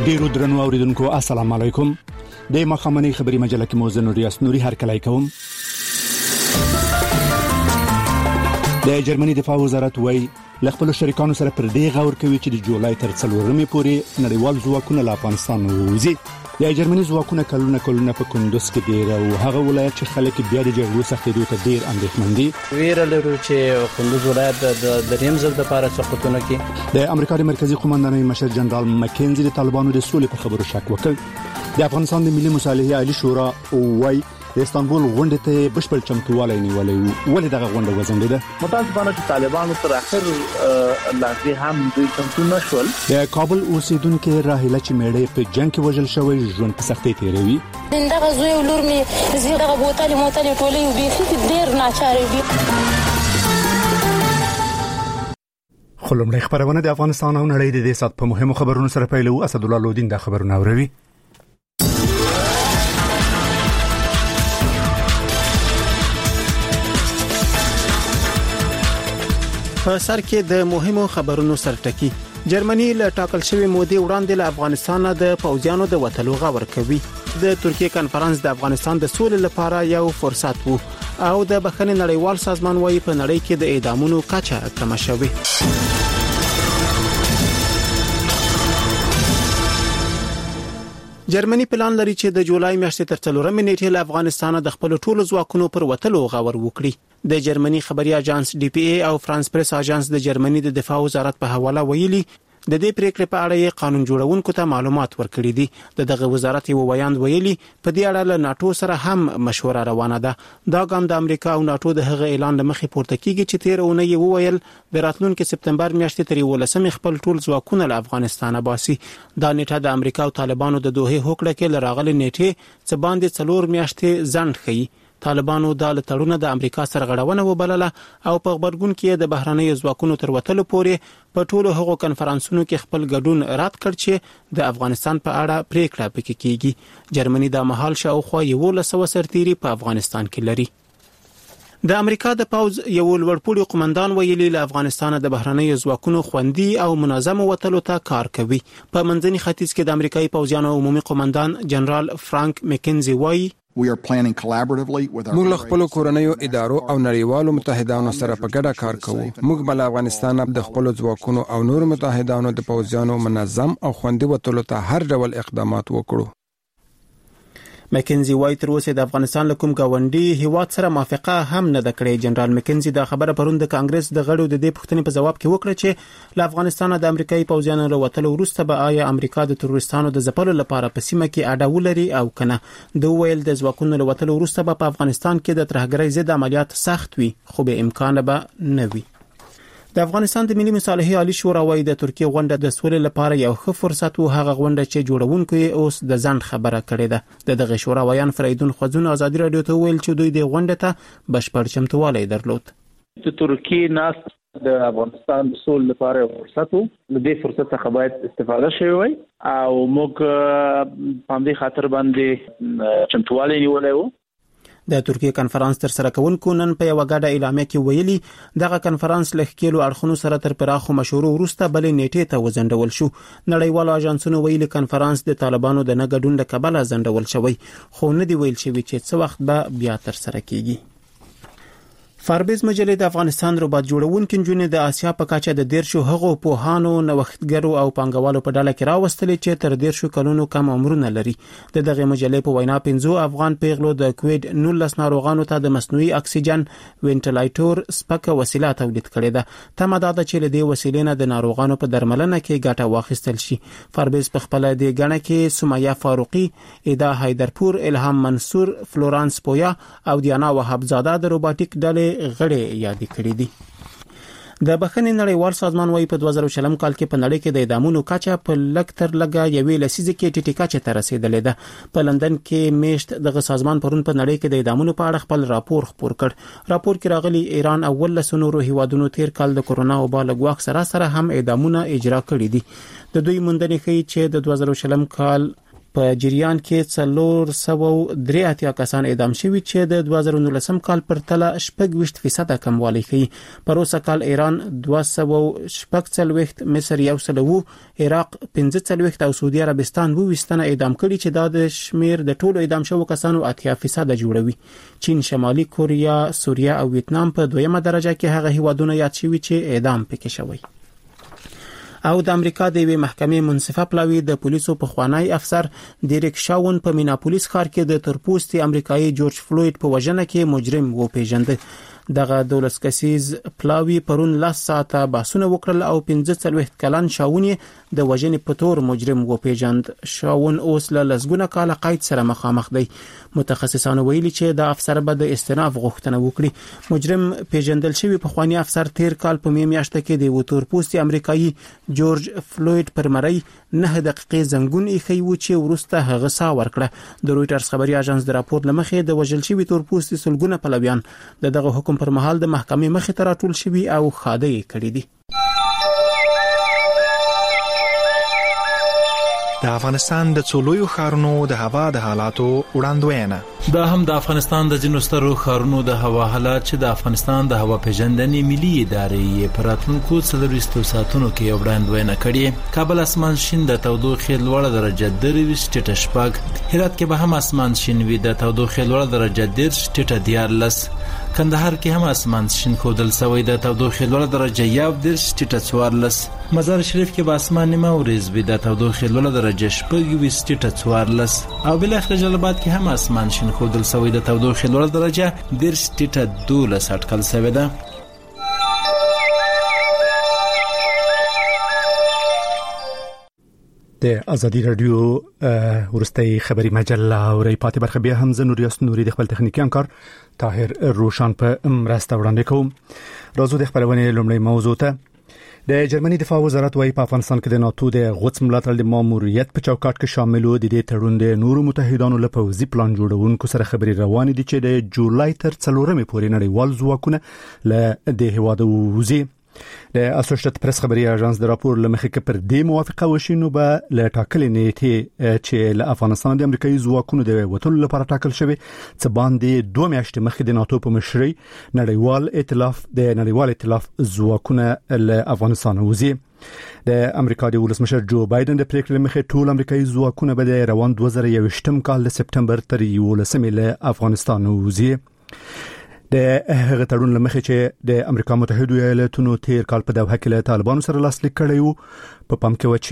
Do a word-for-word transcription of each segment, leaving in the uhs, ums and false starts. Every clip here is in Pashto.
ډیرو درنو اوریدونکو السلام علیکم. د مخامنۍ خبري مجله کې موزه نوریاس نوري هر کله کوم. د جرمني دفاع وزارت وایي لخپل شریکانو سره پر دې غور کوي چې د جولای تر څلورمې پورې نړیوال ځواکونه له افغانستان ووځي. د جرمني ځواکونه کلونه کلونه په کندوز کې ډیر او هغه ولایت چې خلک بیا د جګړو سختېدو ته ډیر اندېښمن دي. ویره لرو چې کندوز ولایت د دریم ځل لپاره سقوطونه کې د امریکا د مرکزی قومندانۍ مشر جنرال مکینزي د طالبانو د سولې په خبرو شک وکړ. د افغانستان د ملي مصالحې عالی شورا وايي د استانبول غونډه ته بشپړ چمتووالی نیولې وو. ولې دغه غونډه وځنډېده؟ متاسفانه چې طالبانو تر اخر لاسي هم دوی چمتو نشول. د کابل اوسیدونکو راهیله چې میړې په جنگ کې وژل شوی ژوند په سختۍ تیروي. دغه زوی ولور می زیغه بوتل موتل ټولې وبېخي ډیر ناچاري دي. خلمړی خبرونه د افغانستان او نړۍ د دې سات په مهمو خبرونو سره پیلو. اسد الله لودین د خبرونه اوروي. په سر کې د مهمو خبرونو سرټکی. جرمني له ټاکل شوی مودې وړاندې له افغانستان د پوځیانو د وټلو غوړ کوي. د ترکیه کانفرنس د افغانستان د سولې لپاره یو فرصت وو او د بخښنې نړیوال سازمان وايي په نړۍ کې د اعدامونو کچه کم شوه. جرمني پلان لري چې د جولای میاشتې تر څلورمې نیټې له افغانستان د خپل ټولو ځواکونو پر وټلو غوړ وکړي. د جرمني خبري اژانس ډي پی ای او فرانس پریس اژانس د جرمني د دفاع وزارت په حواله ویلي د دې پریکړې په اړه یې قانون جوړونکو ته معلومات ورکړي دي. د دغه وزارت یو ویاند ویلي په دې اړه له ناتو سره هم مشوره روانه ده. دا ګام د امریکا او ناتو د هغه اعلان لمخې پورته کیږي چې تیر اونۍ یې وویل د راتلونکي سپتمبر میاشتې تر یولسمې خپل ټول ځواکونه له افغانستانه باسي. دا نیټه د امریکا او طالبانو د دوه هوکړه کې لراغلي نیټه څه باندې څلور میاشتې ځنډ ښيي. طالبانو د تړون د امریکا سره غړونه وبلله او په خبرګون کې د بهرنۍ ځواکونو تر وټلو پورې په ټولو هغو کنفرانسونو کې خپل ګډون رد کړ چې د افغانستان په اړه پریکړه پکې کیږي. جرمني د مهال شاوخوا یو لسو سرتيري په افغانستان کې لري. د امریکا د پوز یو لوړپوړي قومندان ویلي له افغانستان د بهرنۍ ځواکونو خوندي او منظم وټلو ته کار کوي. په منځني ختیځ کې د امریکایي پوځیانو عمومي قومندان جنرال فرانک مکینزي وایي موږ له خپل کورنیو ادارو او نړیوالو متحدانو سره په ګډه کار کوو. موږ بل افغانستان د خپل ځواکونو او نور متحدانو د پوځیانو منظم او خوندي وټلو ته هر ډول اقدامات وکړو. مکینزي وایي تر اوسه د افغانستان له کوم گاونډي هیواد سره موافقه هم نه ده کړې. جنرال مکینزي دا خبره پرون د کانګرس د غړو د دې پوښتنې په جواب کې وکړه چې له افغانستان د امریکایي پوځیانو له وټلو وروسته به آیا امریکا د تروریستانو د ځپلو لپاره په سیمه کې اډه ولري او کنه. د ویل د ځواکونو له وټلو وروسته به په افغانستان کې د ترهګرۍ ضد عملیات سخت وي خو به امکان به نه وي. د افغانستان د ملي مصالحې عالی شورا وايي د ترکیه غونډه د سولې لپاره یو ښه فرصت وو. هغه غونډه چې جوړونکو یې اوس د ځند خبره کړې ده. د دغه شورا ویان فریدون خوځون ازادي رادیو ته ویل چې دوی د غونډه ته بشپړ چمتووالی درلود. د ترکیه ناس د افغانستان د سولې لپاره فرصت وو. د دې فرصت څخه باید استفاده شوی وي او موږ په دې خاطر باندې چمتووالی نیولای وو. د ترکیه کانفرنس تر سره کوونکو نن په یو غاډه اعلامیه کې ویلي دغه کانفرنس له خکېلو اړخونو سره تر پراخو مشورو وروسته بلې نیټې ته وزندول شو. نړیوالو اژانسونو ویلي کانفرنس د طالبانو د نه ګډون له کبله زندول شوی خو نه دی ویل شوی چې څه وخت به بیا تر سره کیږي. فاربیز مجلې د افغانستان روبات جوړونکو نجونې د آسیا په کچه د دیرشو هغو پوهانو نوښتګرو او پانګوالو په ډله کې راوستلې چې تر دیرشو کلونو کم عمرونه لري. د دغه مجلې په وینا پنځو افغان پیغلو د کووډ نولس ناروغانو ته د مصنوعي اکسیجن وینټیلیټور سپکه وسیله تولید کړې ده. تمه ده چې له دې وسیلې نه د ناروغانو په درملنه کې ګټه واخیستل شي. فاربیز په خپل د غڼه کې سمیه فاروقي، ادا حیدرپور، الهام منصور، فلورانس پویا او دیانا وهابزاده د روباټیک ډلې غړي یاد کړی دي. د بخښنې نړیوال سازمان وايي په دوه زره شلم کال کې په نړۍ کې د اعدامونو کچه په لږ تر لږه یوې لسیزه کې ټیټه کچه ته رسیدلې ده. په لندن کې میشت دغه سازمان پرون په نړۍ کې د اعدامونو په اړه خپل راپور خپور کړ. راپور کې راغلي ایران او ولس نورو هیوادونو تیر کال د کورونا وبا له ګواښ سره سره هم اعدامونه اجرا کړي دي. د دوی موندنې ښيي چې د دوه زره شلم کال په جریان کې څلور سوه درې اتیا کسان اعدام شوي چې د دوه زره نولسم کال پر تله شپږ ویشت فیصد کموالی ښیي. پر اوسه کال ایران دوه سوه شپږ څلوېښت، مصر یو سل و، عراق پنځه څلوېښت او سعودي عربستان اووه ویشت تنه اعدام کړي چې دا د شمیر د ټولو اعدام شوو کسانو اتیا فیصد جوړوي. چین، شمالي کوریا، سوریه او ویتنام په دویمه درجه کې هغه هیوادونه یاد شوي چې اعدام پکې شوی. او د امریکا د یوې محکمې منصفه پلاوی د پولیسو پخوانی افسر ډیریک شاون په میناپولیس ښار کې د ترپوستي امریکایي جورج فلوید په وژنه کې مجرم وپیژند. دغه دولس کسیز پلاوی پرون لاس ساعته بحثونه وکړل او پنځه څلوېښت کلن شاون د وژنې په تور مجرم وپیژند. شاون اوس له لسګونه کاله قید سره مخامخ دی. متخصصانو ویلي چې د افسر به د استئناف غوښتنه وکړي. مجرم پیژندل شوی پخوانی افسر تیر کال په می میاشت کې د تورپوستي امریکایي جورج فلوید پر مړی نه دقیقې زنګون ایښی و چې وروسته هغه ساه ورکړه. د رویټرز خبري اژانس د راپور لمخې د وژل شوی تورپوستي سلګونه پلویان د دغه حکم پر مهال د محکمې مخې ته راټول شوي او خاده یې کړي دي. د افغانستان د څولویو ښارونو د هوا د حالاتو وړاندوینه. دا هم د افغانستان د ځینو سترو ښارونو د هوا حالات چې د افغانستان د هوا پیژندنې ملي ادارې په راتلونکو څلورویشتو ساعتونو کې یو وړاندوینه کړې. کابل اسمان شین د تودوخې لوړه درجه درویشت ټیټه شپږ، هرات کې به هم اسمان شین وي د تودوخې لوړه درجه دېرش ټیټه دیارلس، کندهار کې هم اسمان شین ښودل شوی د تودوخې لوړه درجه یو دېرش ټیټه څوارلس، مزار شریف کې به اسمان نیمه ورځ وي د تودوخې لوړه درجه شپږ ویشت ټیټه څوارلس، او بالاخره جلال آباد کې هم اسمان شین ښودل شوی د تودوخې لوړه درجه دېرش ټیټه دولس اټکل شوې ده. د ازادي رادیو ورستۍ خبري مجله او ری پاتې برخه بیا هم زه نوریاس نوري د خپل تخنیکی همکار طاهر روشان په مرسته وړاندې کوم. راځو د خبرونې لومړی موضوع ته. د جرمني دفاع وزارت وايي په افغانستان کې د ناتو د غوڅ ملاتړ د ماموریت په چوکاټ کې شامل و. د دې تړون د نورو متحدانو له پوځي پلان جوړونکو سره خبرې روانې دي چې د جولای تر څلورمې پورې نړیوال ځواکونه له د هیواد ووزي. د اسوسییټډ پریس خبري اژانس د راپور لمخې کې پر دې موافقه وشي نو به له ټاکلې نیټې چې له افغانستان د امریکایي ځواکونو د وټولو لپاره ټاکل شوی څه باندې دوه میاشتې مخکې د ناتو په مشرۍ نړیوال ائتلاف د نړیوال ائتلاف ځواکونه له افغانستان وځي. د امریکا د ولسمشر جو بایدن د پریکړې مخې ټول امریکایي ځواکونه به د روان دوه زره یوویشتم کال د سپټمبر تر یولسمې له افغانستان وځي. د هغه تړون لمخې چې د امریکا متحده ایالاتونو تیر کال په دوحه کې له طالبانو سره لاسلیک کړی وو په پام کې و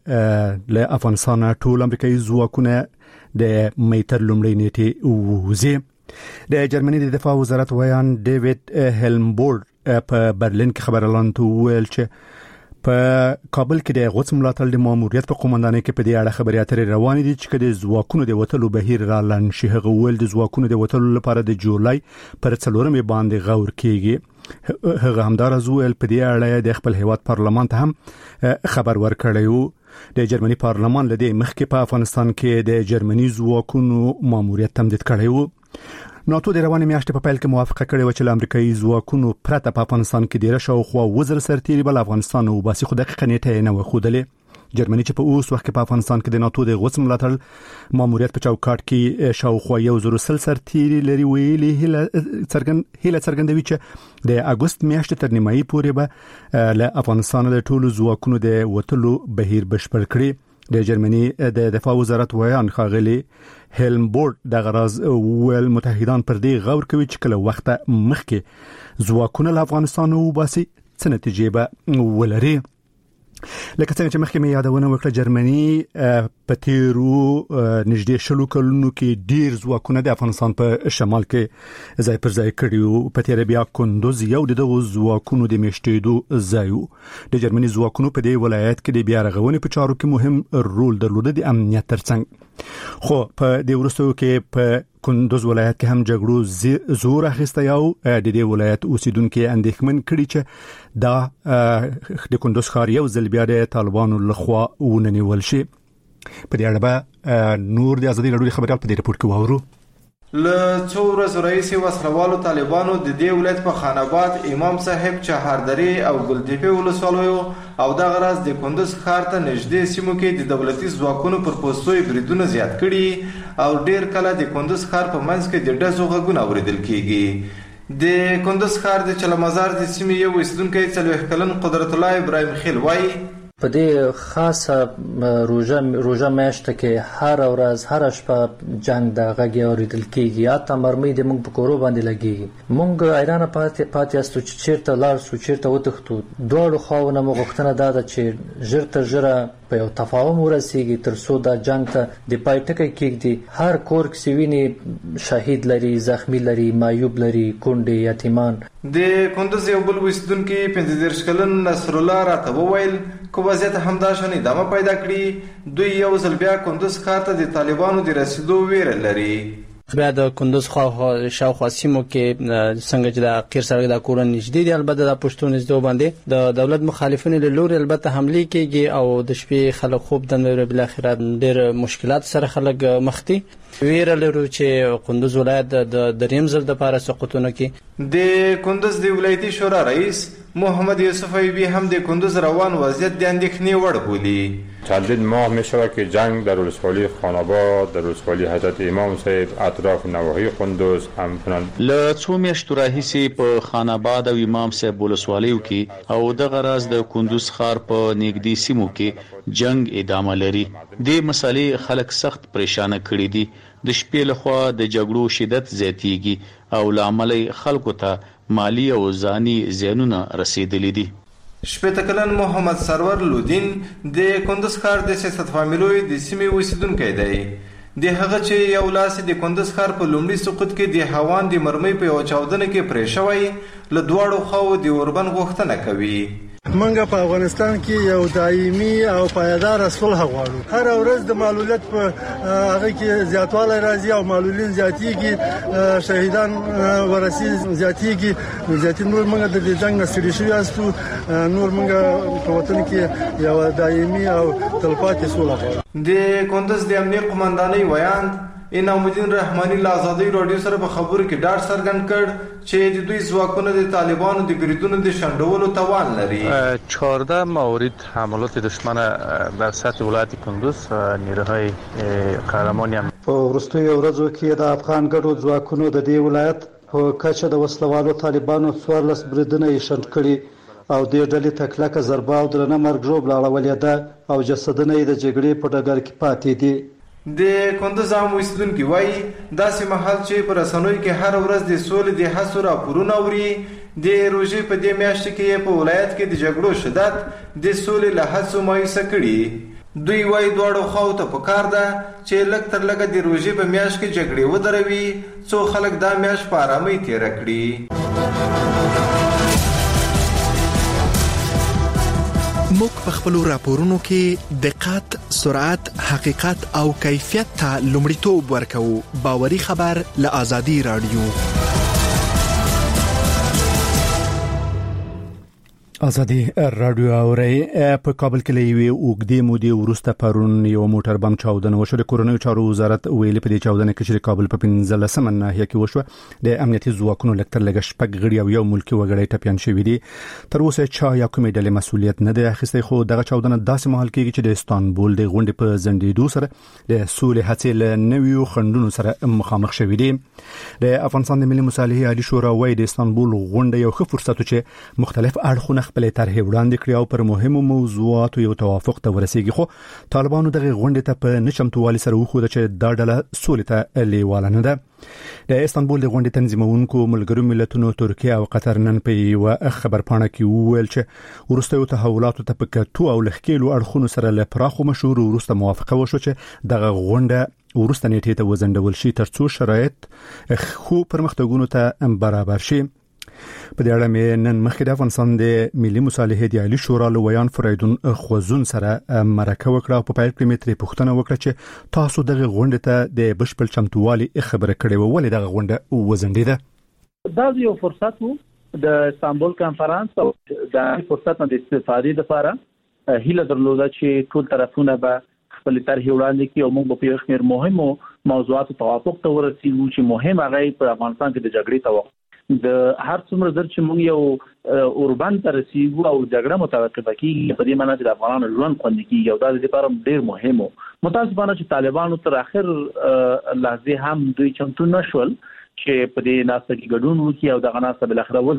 چې له افغانستان ټول امریکایي ځواکونه د میتر لومړۍ نیټې ووزي. د جرمني د دفاع وزارت ویان ډیوډ هیلمبورډ په برلین کې خبر اعلان وکړ چې په کابل کې د غوڅ ملاتړ د ماموریت په قومندانۍ کې په دې اړه خبرې اترې روانې دي چې د ځواکونو د وټلو بهیر را لاندې شي. هغه ویل د ځواکونو د وټلو لپاره د جولای پر څلورمې باندې غور کیږي. هغه همدارز ویل په دې اړه د خپل هیواد پارلمان ته هم خبر ورکړی وو. د جرمني پارلمان لدې مخکې په افغانستان کې د جرمني ځواکونو ماموریت تمدید کړی وو. ناتو د روانې میاشتې په پیل کې موافقه کړې و چې له امریکایي ځواکونو پرته په افغانستان کې ډیره شاوخوا وزر سرتیري بل افغانستان او باسي خو دقیقه نیټه نه وښودلې. جرمني چې په اوس وخت کې په افغانستان کې د ناتو د غوڅ ملاتړ ماموریت په چوکاټ کې شاوخوا یو زر سل سرتیري لري ویلي هله څرګند هله څرګندوي چې د اگست میاشتې تر نیمایي پورې به له افغانستان د ټولو ځواکونو د وټلو بهیر بشپړ کړي. د جرمني د دفاع وزارت ویان خاغلی هیلمبورډ د غراز ول متحدان پر دې غور کوي چې کله وخت مخکې ځواکونه له افغانستان وباسي څه نتیجه به ولري. لکه څنګه چې مخکې مې یادونه وکړه جرمني په تیرو نږدې شلو کلونو کې ډیر ځواکونه د افغانستان په شمال کې ځای پر ځای کړي وو. په تیر بیا کندوز یو د دغو ځواکونو د میشتېدو ځای وو. د جرمني ځواکونو په دې ولایت کې د بیا رغونې په چارو کې مهم رول درلوده د امنیت ترڅنګ. خو په دې وروستیو کې په کندوز ولایت کې هم جګړو زور اخیسته یو د دې ولایت اوسیدونکو اندېښمن کړي چې دا د کندوز ښار یو ځل بیا د طالبانو لخوا وننیول شي. په دې اړه به نور د ازادي رادیو خبريال په دې رپورت کې واورو. له څو ورځو راهیسې وسلوالو طالبانو د دې ولایت په خان آباد، امام صاحب، چهاردرې او ګلتیپې ولسوالیو او دغه راز د کندوز ښار ته نږدې سیمو کې د دولتي ځواکونو پر پوستو بریدونه زیات کړي او ډیر کله د کندوز ښار په منځ کې د ډزو غږونه اورېدل کیږي. د کندوز ښار د چلمزار د سیمې یو اوسیدونکی څلوېښت کلن قدرت الله ابراهیم خیل وایي په دې خاصه روژه روژه میاشته کې هر ورځ هر شپه جنگ د غږ اورېدل کیږي، اته مرمۍ د موږ په کورو باندې لګیږي. موږ حیرانه پاتې پاتې یاستو چې چیرته لاړ شو، چیرته وتښتو. دواړو خواوو نه مو غوښتنه دا ده چې ژر تر ژره په یو تفاهم ورسیږي تر څو دا جنگ ته د پای ټکی کېږدي. هر کور کې ویني شهید لري، زخمی لري، معیوب لري، کونډې، یتیمان. د کندوز یو بل اوسیدونکي پنځه دېرش کلن نصر الله راته وویل که وضعیت همداشان ادامه پیدا کړي دوی یو ځل بیا کندوز ښار ته د طالبانو د رسیدو ویره لري. بیا د کندوز خوا شاوخوا سیمو کې څنګه چې د قیر سړک د کورن نږدې دي، البته د پښتون نږدې باندې د دولت مخالفینو له لوري البته حمله کیږي او د شپې خلک خوب د بل اخر ډېر مشکلات سره خلک مخ دي. ویره لرو چې کندوز ولایت د دریم ځل د پاره سقوطونه کې د کندوز د ولایتي شورا رئیس محمد یوسف ایوبی هم د کندوز روان وضعیت د اندېښنې وړ بولي. چندین ماه می شود که جنگ در ولسوالی خان آباد، در ولسوالی حضرت امام صاحب، اطراف نواحی کندوز همچنان له څو میاشتو راهیسې په خان آباد او امام صاحب ولسوالیو کې او دغه راز د کندوز ښار په نږدې سیمو کې جنگ ادامه لري. دې مسالې خلک سخت پریشانه کړي دي. د شپې لخوا د جګړو شدت زیاتیږي او لامل خلکو ته مالی او ځاني زیانونه رسیدلي دي. شپېته کلن محمد سرور لودین د کندوز ښار د سیاست فامیلوي د سیمې اوسیدونکی دی. د هغه چې یو لاس د کندوز ښار په لومړي سقوط کې د هاوان د مرمۍ په یو چاودنه کې پرې شوی له دواړو خواو د اوربند غوښتنه کوي. منګه په افغانستان کې یو دایمي او پایدار صلح غواړو. هر ورځ د معلولیت په هغه کې زیاتوالی راځي او معلولین زیاتیږي، شهیدان ورسي زیاتیږي. زیاتې نور منګه د دې جنگ نه ستړي شوي یاستو. نور منګه په وطن کې یو دایمي او تلپاتې صلح غواړو. د کندوز د امنیت قومندانۍ ویاند انعام الدین رحماني له آزادۍ راډیو سره په خبرو کې ډاډ څرګند کړ چې د دوی ځواکونه د طالبانو د بریدونو د شنډولو توان لري. چهارده مورد حملات دشمن بر سطح ولایت کندوز نیروهای قهرمانی هم په وروستیو ورځو کې د افغان ګډو ځواکونو د دې ولایت په کچه د وسلوالو طالبانو څوارلس بریدونه یې شنډ کړي او د ډلې تکلکه ضربه او درنه مرګ ژوبله اړولې ده او جسدونه یې د جګړې په ډګر کې پاتې دي. د کندوز عام اوسیدونکي وایي داسې مهال چې په رسنیو کې هر ورځ د سولې د هڅو راپورونه اوري، د روژې په دې میاشت کې په ولایت کې د جګړو شدت د سولې له هڅو مایوسه کړي. دوی وایي دواړو خواو ته پکار ده چې لږ تر لږه د روژې په میاشت کې جګړې ودروي څو خلک دا میاشت په آرامۍ تېره کړي. موږ په خپل راپورونو کې دقت، سرعت، حقیقت او کیفیت ته لومړیتوب ورکوو. باوري خبر له آزادي رادیو. آزادي رادیو اوري په کابل کې لوي اوګدي مودي ورسته پرون یو موټر بم چاودنه وشو. د کورونو چارو وزارت ویلي په دې چاودنه کې چې کابل په پنځلسمه ناحیه کې وشو. د امنیتي ځواکونو لکتر لګ شپږ غړي او یو ملکی وګړي ټپيان شوي دي. تر اوسه چا یا کومې ډلې مسولیت نه دی اخیستی، خو دغه چاودنه داسې مهال کېږي چې د استانبول د غونډې په زندیدو سره د سولې هڅې له نویو خنډونو سره مخامخ شوي دي. د افغانستان د ملي مصالحې عالی شورا وايي د استانبول غونډه یو ښه فرصت چې مختلف اړخونه خپل طرحې وړاندې کړي او پر مهمو موضوعاتو یو توافق ته ورسیږي. خو طالبانو دغه غونډې ته په نشمتوالي سره وښوده چې دا ډله سولې ته لیواله نه ده. د استانبول د غونډې تنظیمونکو ملګرو ملتونو ترکیه او قطر نن په یو خبرپاڼه کې وویل چې وروستیو تحولاتو ته په کتو او لخکېلو اړخونو سره له پراخو مشورو وروسته موافقه وشو چې دغه غونډه ورسته نیټې ته وزندول شي ترڅو شرایط خو پرمختګونو ته برابر شي. په دې اړه مې نن مخکې د افغانستان د ملي مصالحې د عالی شورا لویان فریدون خوزون سره مرکه وکړه او په پیل کې مې ترې پوښتنه وکړه چې تاسو دغه غونډې ته د بشپړ چمتووالي خبره کړې وه، ولې دغه غونډه وځنډېده؟ دا یو فرصت و د استانبول کانفرنس او د فرصت نه د استفادې لپاره هیله درلوده چې ټول طرفونه به خپل طرح وړاندې کړي او موږ په یو خمیر مهمو موضوعاتو توافق ته ورسېږو چې مهم هغه په افغانستان کې د جګړې توافق د هر څومره در چې موږ یو اوربان ته رسیدو او جګړه متوقفه کیږي په دې معنی چې د افغانانو ژوند خوندي کیږي او دا د لپاره ډیر مهم و متاسفانه چې طالبانو تر اخر لحظه هم دوی چمتو نشول چې په دې ناسته کې ګډون وکړي او دغه ناسته بل اخره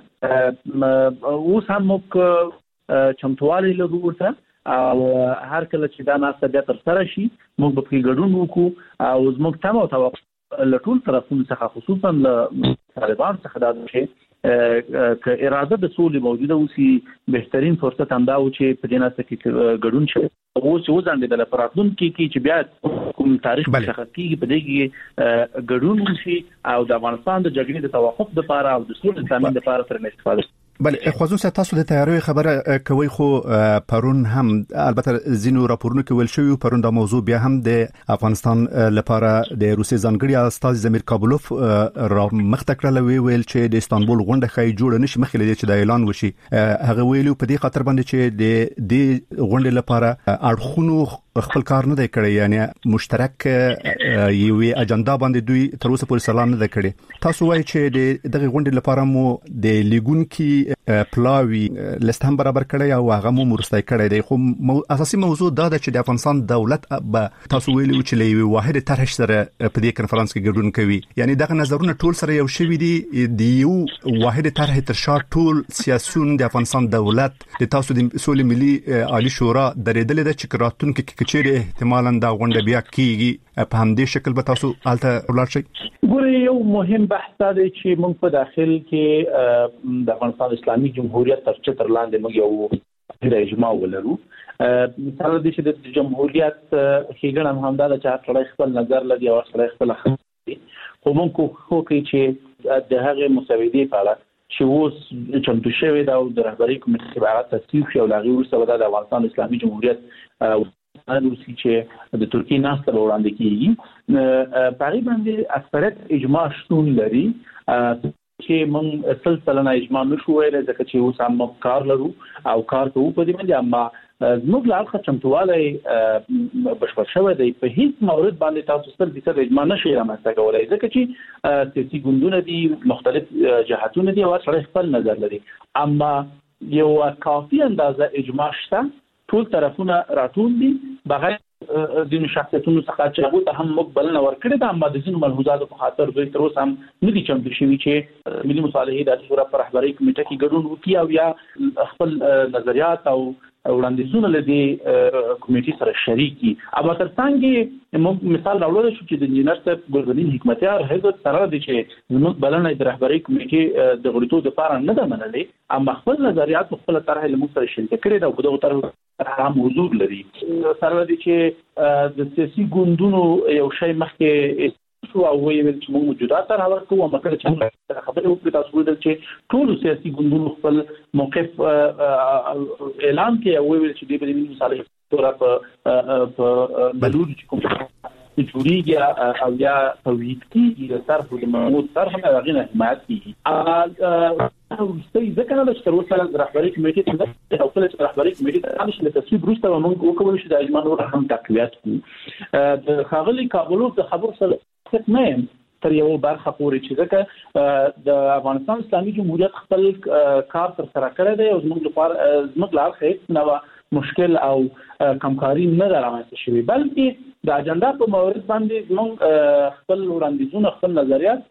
وزنده اوس هم موږ چمتووالی لرو ورته او هر کله چې دا ناسته بیا تر سره شي موږ به په ګډون وکړو او زموږ تمه او توقع لټول طرفونو څخه خصوصا له طالبان څخه دا چې ک اراده د سولې موجوده اوسي بهترین فرصت هم دا و چې په دې ناسته کې ګډون شي او چې وزنده د لپاره کې چې بیا کوم تاریخ څخه کېږي په دې کې ګډون شي او د افغانستان د جګړې د توافق لپاره او د سولې تضمین لپاره تر استفاده بل خوازون سه تاسو د تیاری خبره کوي خو پرون هم البته زینو راپورونه کې ویل شوی پرون دا موضوع بیا هم د افغانستان لپاره د روسي ځانګړي استاد زمیر کابلوف را مختکړه وی ویل چې د استانبول غونډه خای جوړ نشي مخکې لري چې د اعلان وشي هغه ویلو په دې خاطر باندې چې د دې غونډې لپاره اړخونو خپل کار نه دی کړی یعنی مشترک یوې اجنډا باندې دوی تر اوسه پورې سلام نه کړی تاسو وایي چې د دغه غونډې لپاره مو د لیګون کې پلاوی لست هم برابر کړی او هغه مو مرستای کړی دی خو مو اساسي موضوع دا ده چې د افغانستان دولت به تاسو ویلو چې لوي واحد طرح سره په دې کنفرانس کې ګډون کوي یعنی دغه نظرونه ټول سره یو شوی دي د یو واحد طرح تر شا ټول سیاسيون د افغانستان دولت د تاسو د سولې ملي عالی شورا درېدل د چکراتون کې چیرې احتمالاً دا غونډه بیا کیږي په همدې شکل به تاسو الته ولر شي ګوري یو مهم بحث دی چې موږ په داخل کې د افغانستان اسلامي جمهوریت تر چتر لاندې موږ یو د اجماع ولرو مثال د دې چې د جمهوریت خېګړم همدا د چا کړه خپل نظر لري او سره خپل خو موږ خو کې چې د هغه مساویدې په اړه چې اوس چمتو شوی دا د رهبری کمیټې عبارت تصویب شو لغوي ورسره د افغانستان اسلامي جمهوریت روسي چې د ترکیه ناسته وړاندې کیږي پاري باندې اکثریت اجماع شتون لري چې موږ سلسله اجماع نشو ویل ځکه چې اوس هم کار لرو او کار کوو په دې باندې اما زموږ لاله چمتواله بشپړ شوی دی په هیڅ مورد باندې تاسو سره د سر اجماع نشي رامنځته کولای ځکه چې سیاسي ګوندونه دي مختلف جهاتونه دي او سره خپل نظر لري اما یو کافي اندازه اجماع شته ټول طرفونه راټول دي بغیر د شخصیتونو څخه چې هغه ته هم مقبلنه ورکړي دا اما د ځینو ملحوظاتو په خاطر دوی تر اوسه هم نه دي چمتو شوي چې ملي مصالحې د شورا پر رهبرۍ کمیټه کې ګډون وکړي او یا خپل نظریات او وړاندیزونه لدی کمیټې سره شریکي او ترڅنګ موږ مثال راوړل شو چې د انجینر صاحب ګلبدین حکمتیار هغه سره د چې زموږ بلنه د رهبرۍ کمیټې د غړیتوب لپاره نه ده منلې اما خپل نظریات خپل طرح له موږ سره شریک کړي دا په دغه طرح هم حضور لري سره د چې د سیاسي ګوندونو یو شی مخکې شو او ویل چې موږ موجوده تر هغه کومه مکه چې خبره وکړه تاسو ولر چې ټول سیاسي ګوندونو خپل موقف اعلان کړي او ویل چې د بل مصالح تورا په بلور چې کوم جوړیږي او یا توحید کې د طرف د محمود طرف نه غوښنه حمایت کیږي او ستې ځکه نه چې تر اوسه رهبري کمیټې ته او خپل رهبري کمیټې ته نشي له تصویب وروسته موږ وکولای شو د اجماع نور هم تقویت کوو د خاغلی کابلوف د خبر سره نه تر یو برخه پورې چې ځکه د افغانستان اسلامي جمهوریت خپل کار تر سره کړی دی او زموږ لپاره زموږ لپاره هیڅ نو مشکل او کمکاري نه رامنځته شوی بلکې د اجنډا په مورد باندې زموږ خپل وړاندیزونه خپل نظریات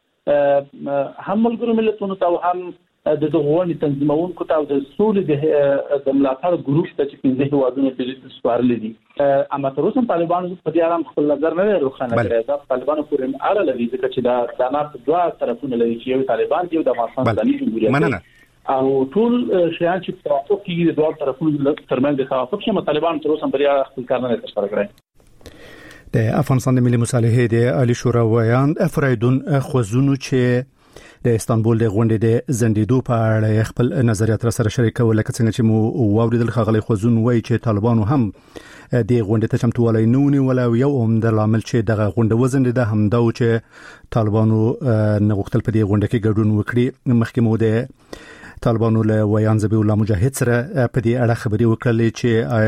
هم ملګرو ملتونو ته هم د دغونی تنظیمونکو ته د سولې د ملاتړ ګروپ ته چې پنځه هیوادونو په سپارل دي اما تر اوسه طالبانو په دې اړه خپل نظر نه روښانه کړی دا طالبانو پورې اړه لري ځکه چې دا د نړۍ دوه طرفونه لري چې یو طالبان دی او د افغانستان اسلامي جمهوریت او ټول شیان چې توافق کیږي د دوه طرفونو ترمنځ د توافق شمه طالبان تر اوسه بیا خپل کار نه ترسره کړی د افغانستان د ملي مصالحې د عالی شورا ویان افریدون خوځونو چې د استانبول د غونډې د زندیدو په اړه خپل نظریات را سره شریکول لکه څنګه چې مو واوریدل خغلی خوځون وایي چې طالبانو هم د غونډې ته چمتووالی نه ونیول او یو عمده لامل چې دغه غونډه وزندیده همدا و چې طالبانو نه غوښتل په دې غونډه کې ګډون وکړي مخکې مو د طالبانو له ویان زبی الله مجاهد سره په دې اړه خبري وکړلې چې آیا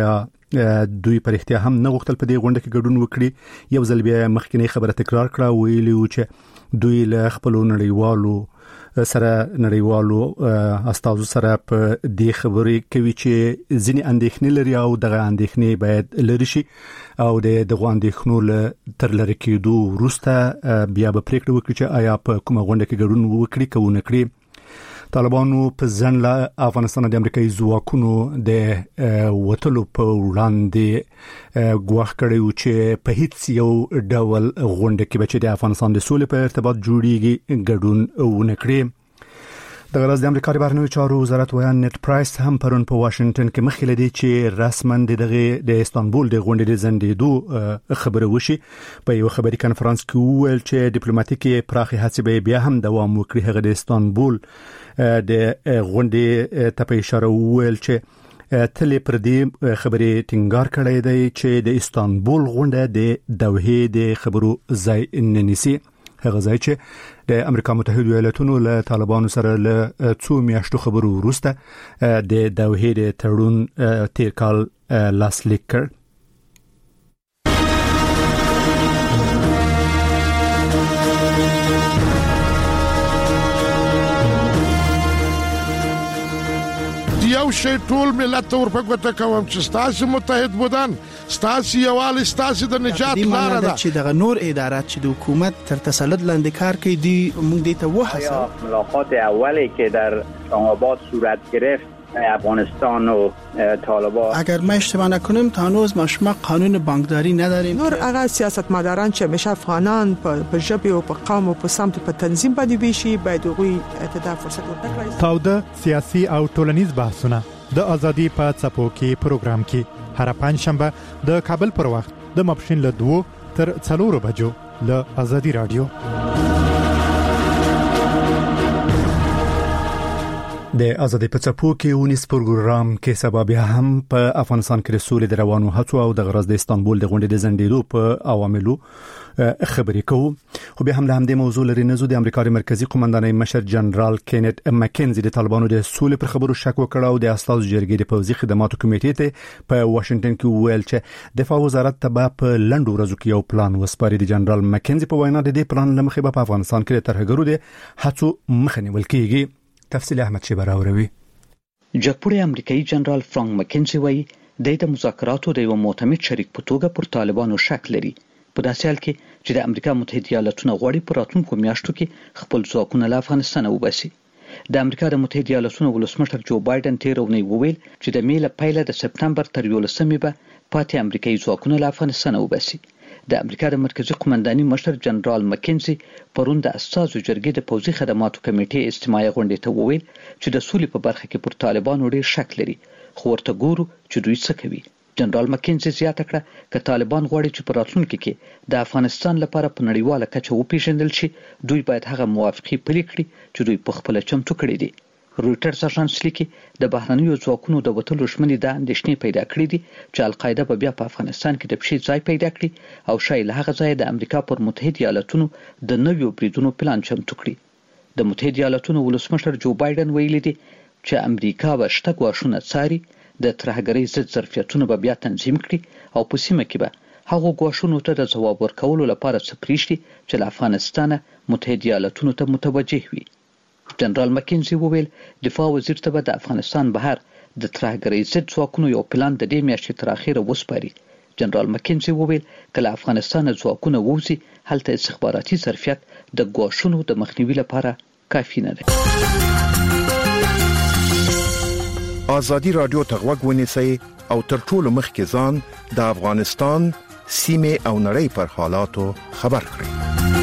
دوی پر اختیار هم نه غوښتل په دې غونډه کې ګډون وکړي. یو ځل بیا مخکنی خبره تکرار کړه، ویلي و چې دوی له خپل نړیوالو سره نړیوالو استازو سره په دې خبرې کوي چې ځینې اندېښنې لري او دغه اندېښنې باید لري شي او د دغه اندېښنو له تر لري کېدو وروسته بیا به پریکړه وکړي چې آیا په کومه غونډه کې ګډون وکړي که ونه کړي. طالبانو په ځن له افغانستان د امریکایي ځواکونو د وټلو په وړاندې ګواښ کړی و چې په هیڅ یو ډول غونډه کې به چې د افغانستان د سولې په ارتباط جوړیږي ګډون ونه کړي. د غرض د امریکا بهرنیو چارو وزارت ویان نت پرایس هم پرون په واشنگټن کې مخکې لدی چې رسما دغه د استانبول د غونډې د زندېدو خبره وشي. په یو خبري کانفرنس کې ویل چې ډیپلوماټیکي پراخي هڅې به بیا هم دوام وکړي. هغه د استانبول د غونډې ته په اشاره ویل چې تل پر دې خبرې ټینګار کړی دی چې د استانبول غونډه د دوحې د خبرو ځای نه نیسي. هغه ځای چې د امریکا متحده ایالاتونو له طالبانو سره له څو میاشتو خبرو وروسته د دوحې د تړون تیر کال لاسلیک کړ. یو شی ټول ملت ورپه ګوته کوم چې ستاسو متحد بودن ستاسو یوال ستاسو د نجات لاره ده چې دغه نور ادارات چې د حکومت تر تسلط لاندې کار کوي دی موږ دې ته وحسه. ملاقات اولی که در اسلام‌آباد صورت گرفت افغانستان و طالبان، اگر ما اشتباه نکنم تا هنوز ما قانون بانکداری نداریم. نور هغه سیاستمداران چې همیشه افغانان په ژبه او په قوم او په سمت په تنظیم باندې ویشي باید هغوی ته فرصت ورکړي. تاوده سیاسي او ټولنیز بحثونه د ازادي په څپو کې پروګرام کې هر پنځشنبه د کابل پر وخت د ماپښین له دوه تر څلورو بجو له ازادي رادیو. د ازادي په څپو کې ونیس پروګرام کې سبب هم په افغانستان کې رسول د روانو هڅو او د غرض د استانبول د غونډې د زندېدو په عواملو خبرې کوو. خو به هم له همدې موضوع لري نزو د امریکا مرکزی قومندانۍ مشر جنرال کینټ مکنزي د طالبانو د سولې پر خبرو شک وکړ او د استاذ جرګې د پوځي خدماتو کمیټې ته په واشنگټن کې ویل چې دفاع وزارت ته په لندو ورځو کې یو پلان وسپاري. د جنرال مکنزي په وینا د دې پلان لمخې په افغانستان کې ترهګرو د هڅو مخه نیول کیږي. تفصیل احمد شیبه راوروي. جګپوړی امریکایي جنرال فرانک مکنزي وایي د مذاکراتو د یو معتمد شریک په توګه پر طالبانو شک لري. په داسې حال کې چې د امریکا متحده ایالاتونو غواړي په راتلونکو میاشتو کې خپل ځواکونه له افغانستان وباسي. د امریکا د متحده ایالاتونو ولسمشر جو بایدن تیر اونۍ وویل چې د مې له پیله د سپتمبر تر یولسمې به پاتې امریکایي ځواکونه له افغانستان وباسي. د امریکا د مرکزی قومندانۍ مشر جنرال مکنزي پرون د استازو جرګې د پوځي خدماتو کمیټې اجتماعي غونډې ته وویل چې د سولې په برخه کې پر طالبانو ډېر شک لري، خو ورته ګورو چې دوی څه کوي. جنرال مکنزي زیاته کړه چې طالبان غواړي چې په راتلونکي کې د افغانستان لپاره په نړیواله کچه وپیژندل شي، دوی باید هغه موافقې پلي کړي چې دوی په خپل چمتو کړي دي. رويټرز اژانس لیکي د بهرنیو ځواکونو د وټلو شمنې د اندېښنې پیدا کړې دي چې القاعده به بیا په افغانستان کې د پښې ځای پیدا کړي او شاید له هغه ځای د امریکا پر متحده ایالاتونو د نویو بریدونو پلان چمتو کړي. د متحده ایالاتونو ولسمشر جو بایدن ویلي دی چې امریکا به شته ګواښونه څاري، د ترهګرۍ ضد ظرفیتونه به بیا تنظیم کړي او په سیمه کې به هغو ګواښونو ته د ځواب ورکولو لپاره څه پرېږدي چې له افغانستانه متحده ایالاتونو ته متوجه وي. جنرال مکنزي وویل دفاع وزیر ته به د افغانستان بهر د ترهګرۍ ضد ځواکونو یو پلان د دې میاشتې تر اخره وسپاري. جنرال مکنزي وویل که له افغانستانه ځواکونه ووځي هلته استخباراتي ظرفیت د ګواښونو د مخنیوي لپاره کافي نه دی. ازادي رادیو ته غوږ ونیسئ او تر ټولو مخکې ځان د افغانستان سیمې او نړۍ پر حالاتو خبر کړئ.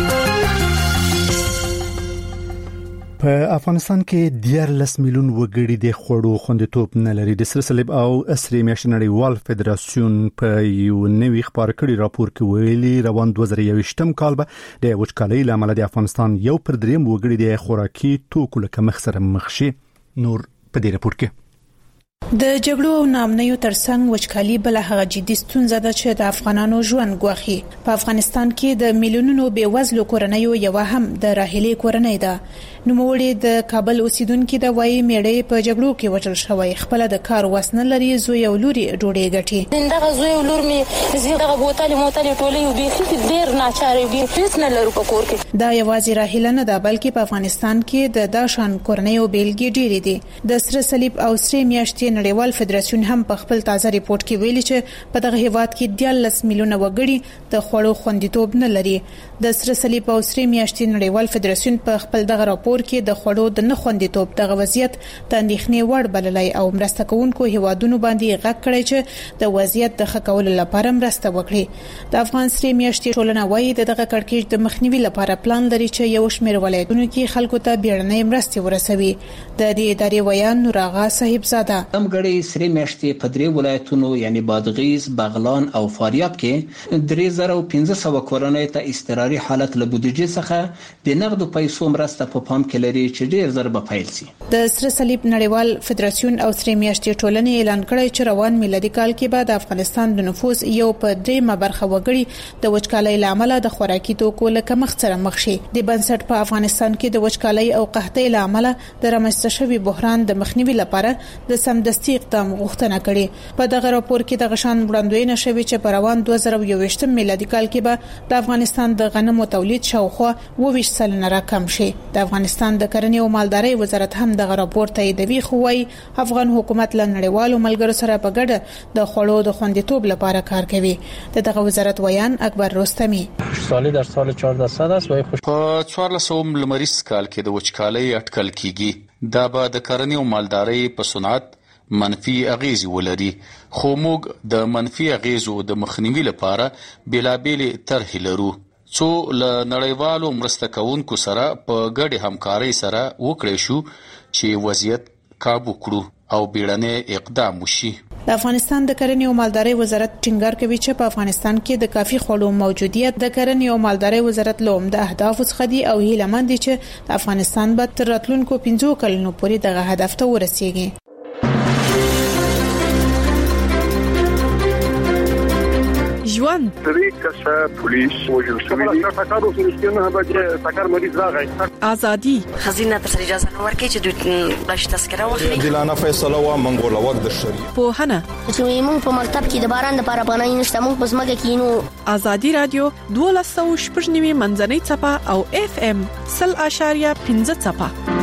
په افغانستان کې دیارلس میلیون وګړي د خوړو خوندیتوب نه لري. د سرسلیب او اسری میاشتې نړیوال فدراسیون په یو نوي خبر کړي راپور کې ویلي روان دوه زره یوویشتم کال به د وچکالۍ له امله د افغانستان یو پر دریم وګړي د خوراکي توکو له کمښت سره مخ شي. نور په دې راپور کې د جګړو او نامنیو ترڅنګ وچکالي بل هغه جدي ستونزه ده چې د افغانانو ژوند ګواخي. په افغانستان کې د میلیونونو بیوزلو کورنیو یو هم د راهلي کورنۍ ده. نوموړي د کابل اوسیدونکو د وایي میړې په جګړو کې وژل شوی، خپل د کار وسنه لري، زوی او لوري ډوډۍ ګټي. دغه زوی او لور می زیغه بوتل موتل ټولې وبې ډیر ناچاري وي، هیڅ نه لرو په کور کې. دا یوازې راهله نه ده بلکې په افغانستان کې د داشان کورنیو بیلګې ډېرې دي. د سره صلیب او سره میاشتې نړیوال فدراسیون هم په خپل تازه ریپورت کې ویلي چې په دغه هیواد کې دیارلس میلیونه وګړي د خوړو خوندیتوب نه لري. د سره صلیب او سره میاشتې نړیوال فدراسیون په خپل دغه راپور کې د خوړو د نه خوندیتوب دغه وضعیت د اندېښنې وړ بللی او مرسته کوونکو هیوادونو باندې غږ کړی چې د وضعیت د ښه کولو لپاره مرسته وکړي. د افغان سره میاشتې ټولنه وایي د دغه کړکېچ د مخنیوي لپاره پلان لري چې یو شمېر ولایتونو کې خلکو ته بیړنۍ مرستې ورسوي. د دې ادارې ویان نور آغا صاحب زاده همګړي سره میاشتې په درې ولایتونو یعنی بادغیس، بغلان او فاریاب کې درې زره پنځه سوه کورنۍ ته اضطراري حالت له بودیجې څخه د نقدو پیسو مرسته په پام کې لري چې ډیر زر به پیل شي. د سره صلیب نړیوال فدراسیون او سره میاشتې ټولنې اعلان کړی چې روان میلادي کال کې به د افغانستان د نفوس یو په دریمه برخه وګړي د وچکالۍ لامل د خوراکي توکو له کمښت سره مخ شي. د بنسټ په افغانستان کې د وچکالۍ او قحطۍ لامل د رامنځته شوي بحران د مخنیوي لپاره د سمدستي اقدام غوښتنه کړې. په دغه راپور کې د غشان وړاندوینه شوې چې په روان دوه زره یوویشتم میلادي کال کې به د افغانستان د غنمو تولید شاوخوا اووه ویشت سلنه راکم شي. د افغانستان د کرنې او مالدارۍ وزارت هم دغه راپور تاییدوي، خو وايي افغان حکومت له نړیوالو ملګرو سره په ګډه د خوړو د خوندیتوب لپاره کار کوي. دغه وزارت ویان اکبر رستمی سالی در سال چهارده صد است و په څوارلس سوه لمریز کال کې د وچکالۍ اټکل کیږي. دا به د کرنې او مالدارۍ په صنعت منفي اغیزې ولري، خو موږ د منفي اغیزو د مخنیوي لپاره بیلابېلې طرحې لرو څو له نړیوالو مرسته کوونکو سره په ګډه همکارۍ سره وکړای شو چې وضعیت کابو کړو او بیړنی اقدام وشي. د افغانستان د کرنې او مالدارۍ وزارت ټینګار کوي چې په افغانستان کې د کافي خوړو موجودیت د کرنې او مالدارۍ وزارت له عمده اهدافو څخه دی او هیله مند دي چې افغانستان به تر راتلونکو پنځو کلونو پورې دغه هدف ته ورسیږي. ژوند درې کسه پولیس وژل شوي دي. ټاکارو سره نه به ټاکار مریض راغی. ازادي خزینه تر اجازه نه ورکړي چې دوی بلش تذکره واخلي. دلانه فیصله وا منګول وخت د شری په هنه چې موږ په مکتب کې د باران لپاره پناه نشته، موږ په ځمکه کې نو. ازادي رادیو دولس سوه شپږ نوي منځنۍ چپه او اف ام سل اشاریه پنځه چپه.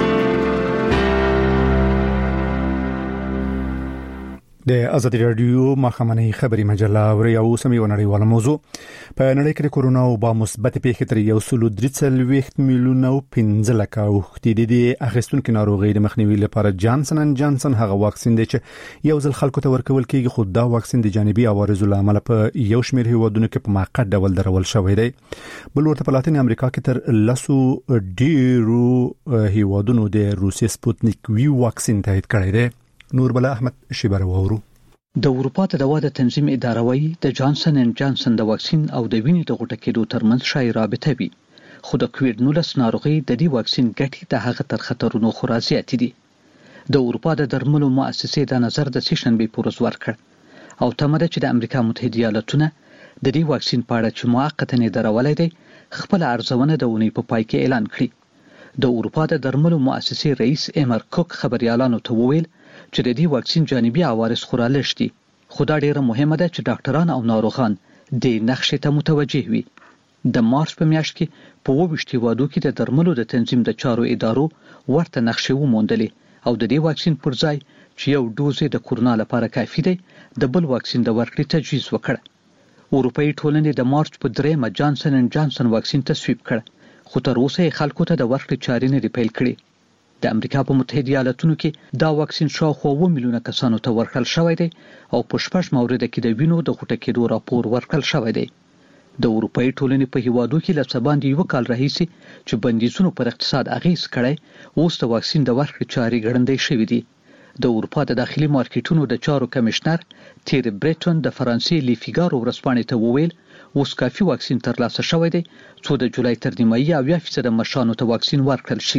د ازادي رادیو مخامنۍ خبري مجله ور یو سمي ونړیواله موضوع په نړۍ کې کورونا او با مثبت پیښې تر یو سل درې ویشت میلیونه او پنځه لکه وختي دي. اخیستونکو ناروغي د مخنیوي لپاره جانسن ان جانسن هغه واکسین دی چې یو ځل خلکو ته ورکول کیږي، خو دا واکسین د جانبي عوارض لامل په یو شمېر هیوادونو کې په موقت ډول درول شوی دی. بل ورته په لاتین امریکا کې تر لسو ډیرو هیوادونو د روسي سپوتنیک وی واکسین تایید کړی دی. نور بلا احمد شیبر وورو. د اروپا د دوا د تنظیم اداره وايي د جانسن ان جانسن د واکسین او د وینې د غوټه کېدو ترمنځ شای رابطه وي، خو د کووډ نولس ناروغي د دې واکسین ګټې د هغه تر خطرونو خورا زیات دي. د اروپا د درملو مؤسسې د نظر د سیشن به پورز ورکړ او تمره چې د امریکا متحده ایالاتونه د دې واکسین په اړه چې موقتا نه درولای دي خپل ارزونه د اونۍ په پای کې اعلان کړی. د اروپا د درملو مؤسسې رئیس ایمر کوک خبريالانو ته وویل چې د دې واکسین جانبي عوارض خورا لږ دي، خو دا ډیره مهمه ده چې ډاکټران او ناروغان د نقشې ته متوجه وي. د مارچ په میاشت کې په اووه ویشت هیوادو کې د درملو د تنظیم د چارو ادارو ورته نقشې وموندلې او د دې واکسین پر ځای چې یو ډوز د کورونا لپاره کافي دی د بل واکسین د ورکړې تجویز وکړ. اروپאי ټولنې د مارچ په دریمه جانسن ان جانسن واکسین تصویب کړ، خو تر اوسه خلکو ته د ورکړې چارې نه پیل کړې. د امریکا په متحده ایالاتونو کې دا واکسین شاوخوا اووه میلیونه کسانو ته ورکړل شوی دی او په شپږ مورده کې د وینو د غوټه کېدو راپور ورکړل شوی دی. د اروپאי ټولنې په هیوادو کې له څه یو کال راهیسې چې بندیزونو پر اقتصاد اغیز کړی، اوس د واکسین د ورکړې چارې ګړندۍ شوې دي. د اروپا د داخلي مارکیټونو د چارو کمشنر تیر بریټون د فرانسې لی فیګارو ورځپاڼې ته وویل اوس کافي واکسین ترلاسه شوی دی څو د جولای تر نیمایي اویا فیصده مشانو ته واکسین ورکړل شي.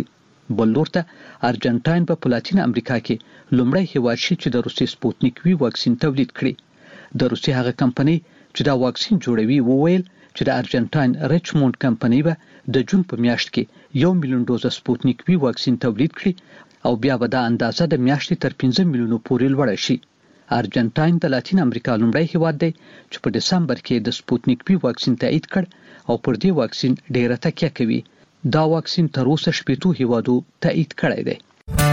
بل لور ته ارجنټاین په لاتین امریکا کې لومړی هیواد شي چې د روسي سپوتنیک وی واکسین تولید کړي. د روسي هغه کمپنۍ چې دا واکسین جوړوي وویل چې د ارجنټاین ریچموند کمپنۍ به د جون په میاشت کې یو میلیون ډوز سپوتنیک وی واکسین تولید کړي او بیا به دا اندازه د میاشتې تر پنځه میلیونو پورې لوړه شي. ارجنټاین د لاتین امریکا لومړی هیواد دی چې په دسمبر کې د سپوتنیک وی واکسین تایید کړ او پر دې واکسین ډیره تکیه کوي. دا واکسین تر اوسه شپږ هیوادو تایید کړی دی.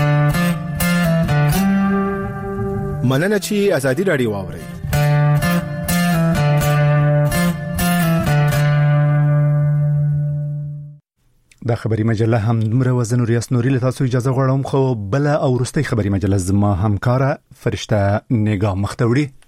مننه چې ازادي رادیو واوري. دا خبري مجله هم دمره وزن او ریاست نوري له تاسو اجازه غواړم خو بل او ورستي خبري مجله زما همکاره فرشته نگاه مختوړي